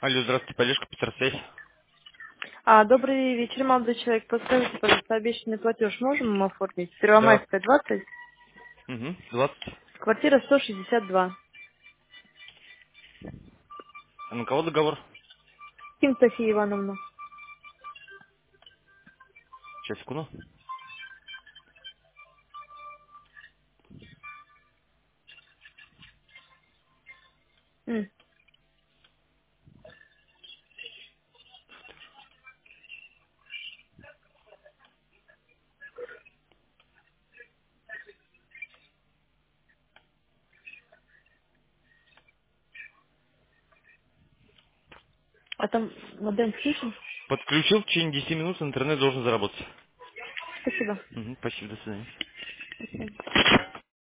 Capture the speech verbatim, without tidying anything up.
Алло, здравствуйте, поддержка Петросвязь. А, добрый вечер, молодой человек. Подскажите, пожалуйста, обещанный платеж можем мы оформить? Да. Первомайская, двадцать, Угу. двадцать. квартира сто шестьдесят два. А на кого договор? Ким София Ивановна. Сейчас, секунду. М. А там модем включен? Подключил, в течение десяти минут интернет должен заработать. Спасибо. Угу. Спасибо, до свидания.